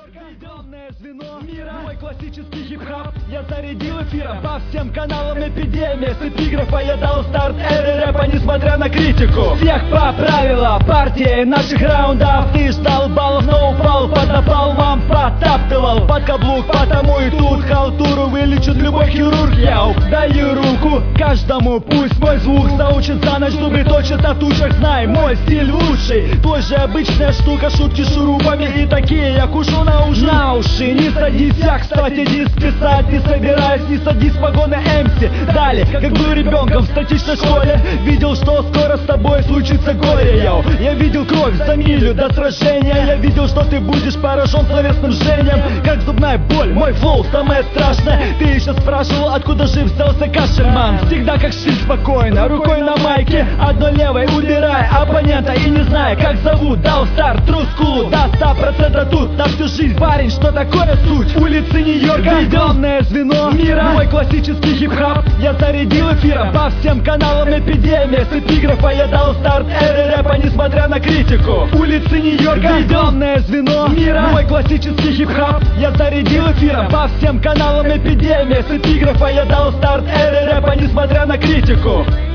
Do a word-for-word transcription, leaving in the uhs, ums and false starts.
Введенное звено мира, мой классический хип-хап я зарядил эфиром по всем каналам. Эпидемия с эпиграфа я дал старт эры рэпа, несмотря на критику. Всех поправила партия наших раундов. Ты ждал баллов, но упал под напалмом, потаптывал под каблук. Потому и тут халтуру вылечит любой хирург. Я даю руку каждому, пусть мой звук заучит за ночь, зубы точат на тучах. Знай, мой стиль лучший, твой же обычная штука. Шутки шурупами и такие я кушу на уши. На уши не садись, я, кстати, диск писать не собираюсь. Не садись в погоны эм си. Далее, как был ребенком в статичной школе, видел, что скоро с тобой случится горе. Йоу. Я видел кровь за милю до сражения. Я видел, что ты будешь поражен словесным жжением, как зубная боль, мой флоу самое страшное. Ты еще спрашивал, откуда жив взялся Кашельман. Всегда как шли спокойно, рукой на майке, одной левой убирая оппонента. И не зная, как зовут, дал старт трускулу до ста процентов тут на всю жизнь. Парень, что такое суть? Улицы Нью-Йорка, введенное звено мира, мой классический хип-хап я зарядил эфиром по всем каналам. Эпидемия с эпиграфа я дал старт эры рэпа, несмотря на критику. Улицы Нью-Йорка, введенное звено мира, мой классический хип-хап я зарядил эфиром по всем каналам. Эпидемия с эпиграфа я дал старт эры рэпа, несмотря на критику.